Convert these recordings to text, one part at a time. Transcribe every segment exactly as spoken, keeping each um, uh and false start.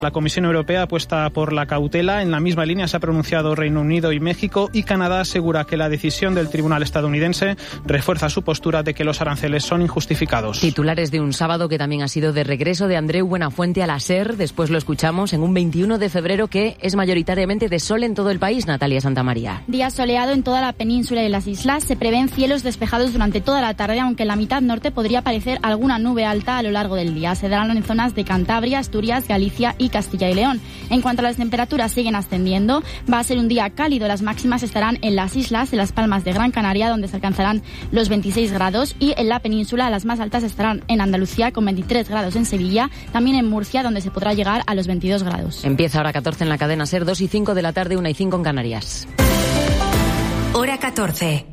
La Comisión Europea apuesta por la cautela. En la misma línea se ha pronunciado Reino Unido y México, y Canadá asegura que la decisión del tribunal estadounidense refuerza su postura de que los aranceles son injustificados. Titulares de un sábado que también ha sido de regreso de Andreu Buenafuente a la SER. Después lo escuchamos en un veintiuno de febrero que es mayoritariamente de sol en todo el país. Natalia Santamaría. Día soleado en toda la península y las islas. Se prevén cielos despejados durante toda la tarde, aunque en la mitad norte podría aparecer alguna nube alta a lo largo del día. Se darán en zonas de Cantabria, Asturias, Galicia y Castilla y León. En cuanto a las temperaturas, siguen ascendiendo. Va a ser un día cálido. Las máximas estarán en las islas, en Las Palmas de Gran Canaria, donde se alcanzarán los veintiséis grados, y en la península las más altas estarán en Andalucía con veintitrés grados en Sevilla, también en Murcia, donde se podrá llegar a los veintidós grados. Empieza hora catorce en la cadena SER, dos y cinco de la tarde, una y cinco en Canarias. Hora catorce.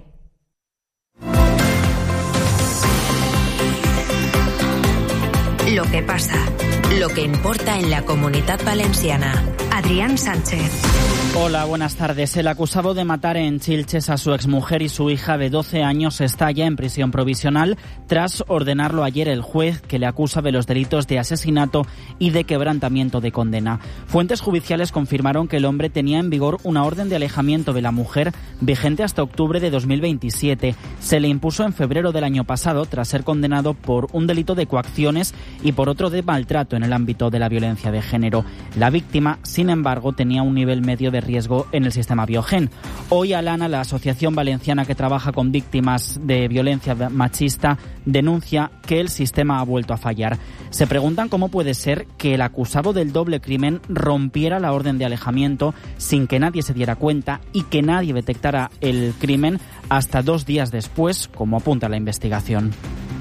Lo que pasa, lo que importa en la Comunitat Valenciana. Adrián Sánchez. Hola, buenas tardes. El acusado de matar en Xilxes a su exmujer y su hija de doce años está ya en prisión provisional tras ordenarlo ayer el juez, que le acusa de los delitos de asesinato y de quebrantamiento de condena. Fuentes judiciales confirmaron que el hombre tenía en vigor una orden de alejamiento de la mujer vigente hasta octubre de dos mil veintisiete. Se le impuso en febrero del año pasado tras ser condenado por un delito de coacciones y por otro de maltrato en el ámbito de la violencia de género. La víctima, sin embargo, tenía un nivel medio de riesgo en el sistema Biogen. Hoy Alana, la asociación valenciana que trabaja con víctimas de violencia machista, denuncia que el sistema ha vuelto a fallar. Se preguntan cómo puede ser que el acusado del doble crimen rompiera la orden de alejamiento sin que nadie se diera cuenta y que nadie detectara el crimen hasta dos días después, como apunta la investigación.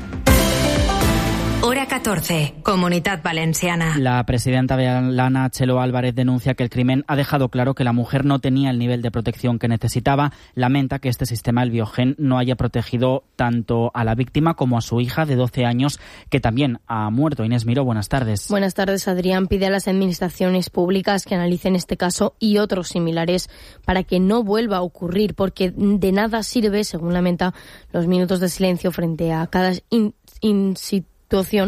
Hora catorce, Comunitat Valenciana. La presidenta de Alana, Txelo Álvarez, denuncia que el crimen ha dejado claro que la mujer no tenía el nivel de protección que necesitaba. Lamenta que este sistema, el Biogen, no haya protegido tanto a la víctima como a su hija de doce años, que también ha muerto. Inés Miró, buenas tardes. Buenas tardes, Adrián. Pide a las administraciones públicas que analicen este caso y otros similares para que no vuelva a ocurrir, porque de nada sirve, según lamenta, los minutos de silencio frente a cada in, in situación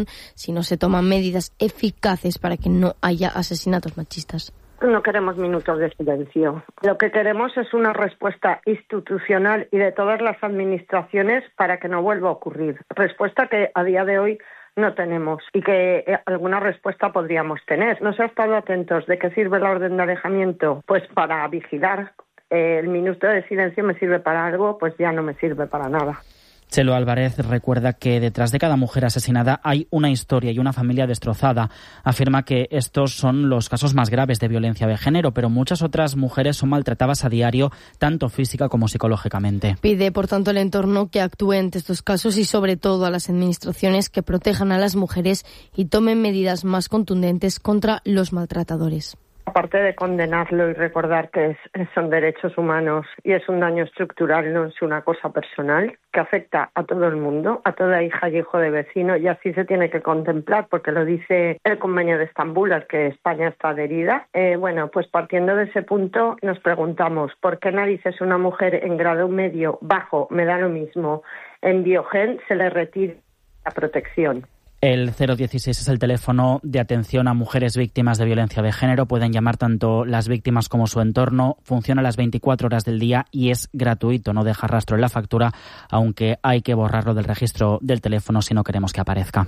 si no se toman medidas eficaces para que no haya asesinatos machistas. No queremos minutos de silencio. Lo que queremos es una respuesta institucional y de todas las administraciones para que no vuelva a ocurrir. Respuesta que a día de hoy no tenemos y que alguna respuesta podríamos tener. ¿No se ha estado atentos de qué sirve la orden de alejamiento? Pues para vigilar. Eh, el minuto de silencio me sirve para algo, pues ya no me sirve para nada. Txelo Álvarez recuerda que detrás de cada mujer asesinada hay una historia y una familia destrozada. Afirma que estos son los casos más graves de violencia de género, pero muchas otras mujeres son maltratadas a diario, tanto física como psicológicamente. Pide, por tanto, al entorno que actúe ante estos casos y, sobre todo, a las administraciones que protejan a las mujeres y tomen medidas más contundentes contra los maltratadores. Aparte de condenarlo y recordar que es, son derechos humanos y es un daño estructural, no es una cosa personal, que afecta a todo el mundo, a toda hija y hijo de vecino, y así se tiene que contemplar, porque lo dice el Convenio de Estambul, al que España está adherida. Eh, bueno, pues partiendo de ese punto nos preguntamos, ¿por qué narices una mujer en grado medio, bajo, me da lo mismo, en Biogen se le retira la protección? El cero dieciséis es el teléfono de atención a mujeres víctimas de violencia de género. Pueden llamar tanto las víctimas como su entorno. Funciona las veinticuatro horas del día y es gratuito. No deja rastro en la factura, aunque hay que borrarlo del registro del teléfono si no queremos que aparezca.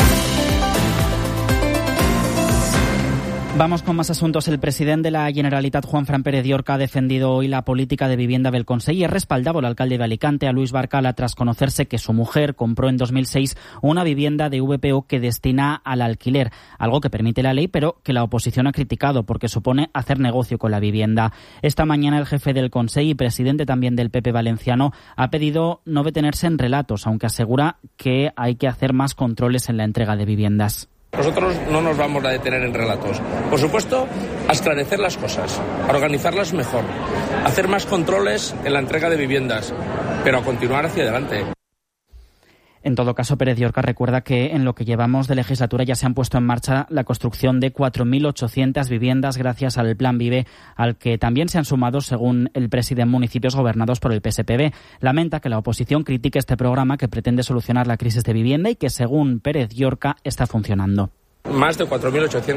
Vamos con más asuntos. El presidente de la Generalitat, Juanfran Pérez Llorca, ha defendido hoy la política de vivienda del Consell y ha respaldado al alcalde de Alicante, a Luis Barcala, tras conocerse que su mujer compró en dos mil seis una vivienda de V P O que destina al alquiler, algo que permite la ley, pero que la oposición ha criticado porque supone hacer negocio con la vivienda. Esta mañana el jefe del Consell y presidente también del P P valenciano ha pedido no detenerse en relatos, aunque asegura que hay que hacer más controles en la entrega de viviendas. Nosotros no nos vamos a detener en relatos. Por supuesto, a esclarecer las cosas, a organizarlas mejor, a hacer más controles en la entrega de viviendas, pero a continuar hacia adelante. En todo caso, Pérez Llorca recuerda que en lo que llevamos de legislatura ya se han puesto en marcha la construcción de cuatro mil ochocientas viviendas gracias al Plan Vive, al que también se han sumado, según el presidente, municipios gobernados por el P S P B. Lamenta que la oposición critique este programa que pretende solucionar la crisis de vivienda y que, según Pérez Llorca, está funcionando. Más de cuatro mil ochocientas